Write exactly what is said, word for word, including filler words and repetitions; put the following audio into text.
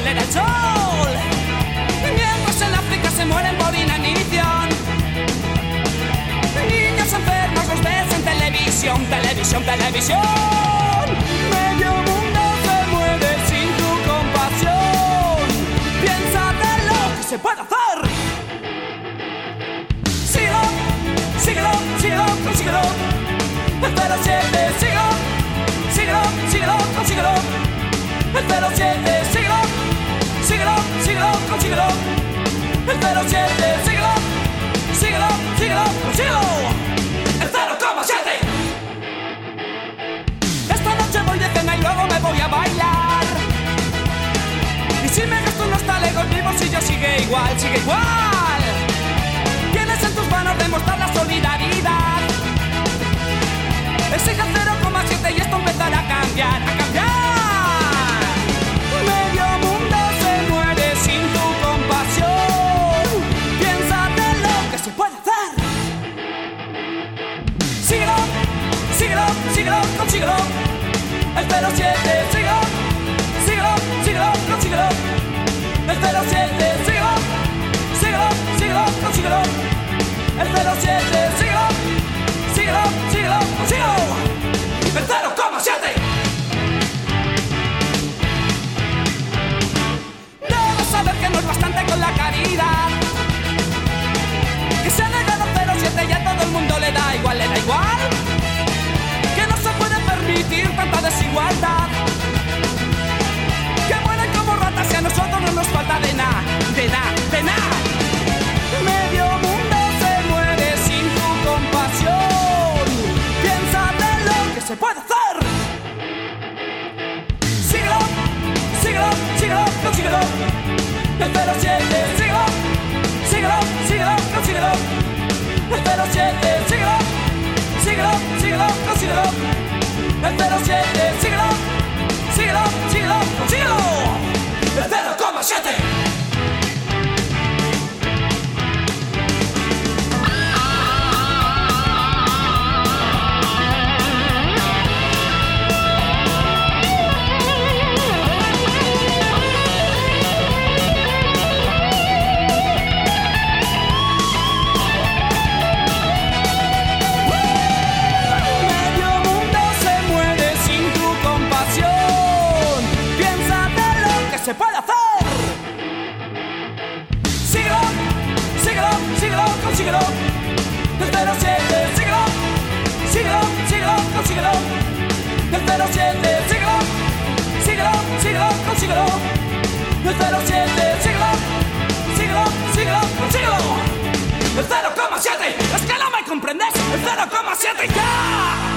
igual era el sol. Mientras en África se mueren por inanición, niños enfermos los ves en televisión, televisión, televisión. Medio mundo se muere sin tu compasión. Piensa de lo que se puede hacer. Síguelo, síguelo, síguelo, consíguelo. El cero siete, síguelo, síguelo, síguelo, consíguelo. El cero siete, síguelo, síguelo, síguelo, consíguelo. El cero siete, síguelo, síguelo, síguelo, consíguelo. El cero coma siete. Esta noche voy de cena y luego me voy a bailar. Y si me gasto unos talegos vivos y yo sigue igual, sigue igual. Tienes en tus manos demostrar la solidaridad. Exige el cero coma siete y esto empezará a cambiar, a cambiar. Medio mundo se muere sin tu compasión. Piensa de lo que se puede hacer. Síguelo, síguelo, síguelo, consíguelo. El cero siete, síguelo, síguelo, síguelo, consíguelo. El cero siete, síguelo, síguelo, síguelo, consíguelo. El cero siete, síguelo, síguelo, síguelo, consíguelo. El cero coma siete. Debes saber que no es bastante con la caridad, que se ha negado cero siete y a todo el mundo le da igual, le da igual. Que no se puede permitir tanta desigualdad, que mueren como ratas y a nosotros no nos falta de nada, de nada, de nada. Medio mundo se muere sin tu compasión. Piensa de lo que se puede hacer. Síguelo, síguelo, síguelo, consíguelo. El cero siete, síguelo, síguelo, síguelo, consíguelo. El cero siete, síguelo, síguelo, síguelo, consíguelo. El cero siete, síguelo, síguelo, síguelo, consíguelo. El cero coma siete. Se puede hacer. Síguelo, síguelo, síguelo, consíguelo. El cero siete, síguelo, síguelo, síguelo, consíguelo. El cero siete, síguelo, síguelo, síguelo, consíguelo. El cero siete, síguelo, síguelo, síguelo, consíguelo. El cero coma siete. Es que no me comprendes. El cero coma siete ya.